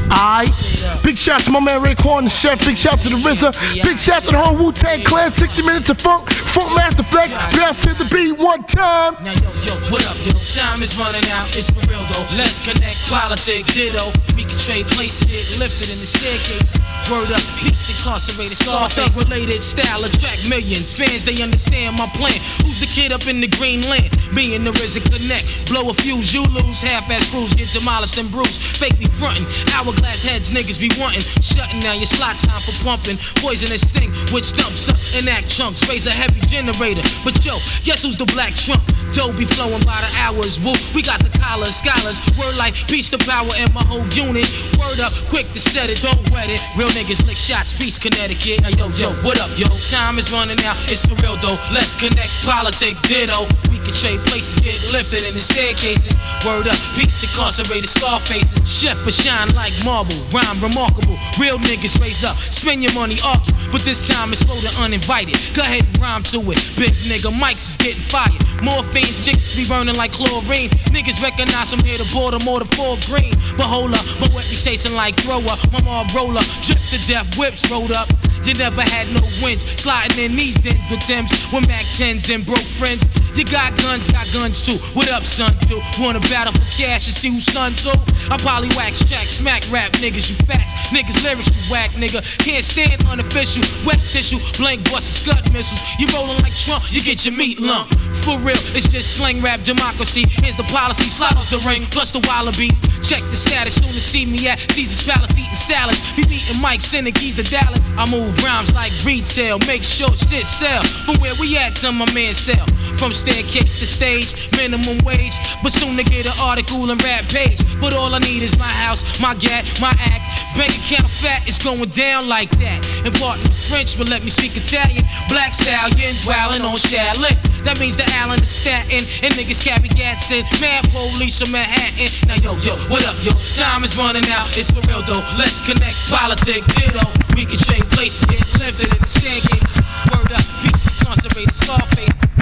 Aight. Big shout to my man Raekwon, the chef. Big shout to the RZA. Big shout to the whole Wu-Tang Clan. 60 minutes of funk. Funk Master Flex. Bounce to the beat one time. Now yo, what up, yo? Time is running out. It's for real though. Let's connect. Politics, ditto. We can trade places. Get lifted in the staircase. Word up, peace incarcerated, Scarface related style attract millions. Fans, they understand my plan. Who's the kid up in the green land? Me and the RZA connect. Blow a fuse, you lose. Half-ass crews get demolished and bruised. Fake me frontin'. Hourglass heads, niggas be wantin'. Shutting down your slot time for pumping. Poisonous sting, which dumps up and act chunks. Raise a heavy generator. But yo, guess who's the black Trump? Dough be flowing by the hours. Woo, we got the collars, scholars. Word like peace to power and my whole unit. Word up, quick to set it, don't wet it. Real niggas lick shots, peace, Connecticut. Now yo, what up, yo? Time is running out, it's for real though. Let's connect, politics, ditto. We can trade places, get lifted in the staircases. Word up, peace incarcerated, Scarfaces. Chef for shine like marble, rhyme remarkable. Real niggas raise up, spend your money, argue. But this time it's for the uninvited. Go ahead and rhyme to it. Big nigga, mics is getting fired. Morphine chicks be burning like chlorine. Niggas recognize I'm here to Baltimore to Fort Green. But hold up, my reputation like thrower. My mom roller, drip to death, whips rolled up. You never had no wins, sliding in these dens with Timbs, with Mac 10s and broke friends. You got guns too. What up, son? Do wanna battle for cash and see who's son too? I pollywax, jack, smack rap niggas, you facts. Niggas lyrics, you whack nigga. Can't stand unofficial, wet tissue, blank busts, scud missiles. You rollin' like Trump, you get your meat lump. For real, it's just slang rap democracy. Here's the policy, slide off the ring, plus the wallabies. Check the status, soon to see me at Caesar's Palace eating salads. Be beating Mike, sending keys to Dallas. I move rhymes like retail, make sure shit sell. From where we at to my man sell. From staircase to stage, minimum wage. But soon to get an article and rap page. But all I need is my house, my gat, my act. Bank account fat, it's going down like that. And partner French, but let me speak Italian. Black stallions wildin' on Shaolin. That means the Allen is Staten. And niggas carry gats in. Mad police from Manhattan. Now yo, what up, yo? Time is running out, it's for real though. Let's connect, politics, ditto. We can trade places, get lifted in the staircases. Word up, peace incarcerated, Scarface.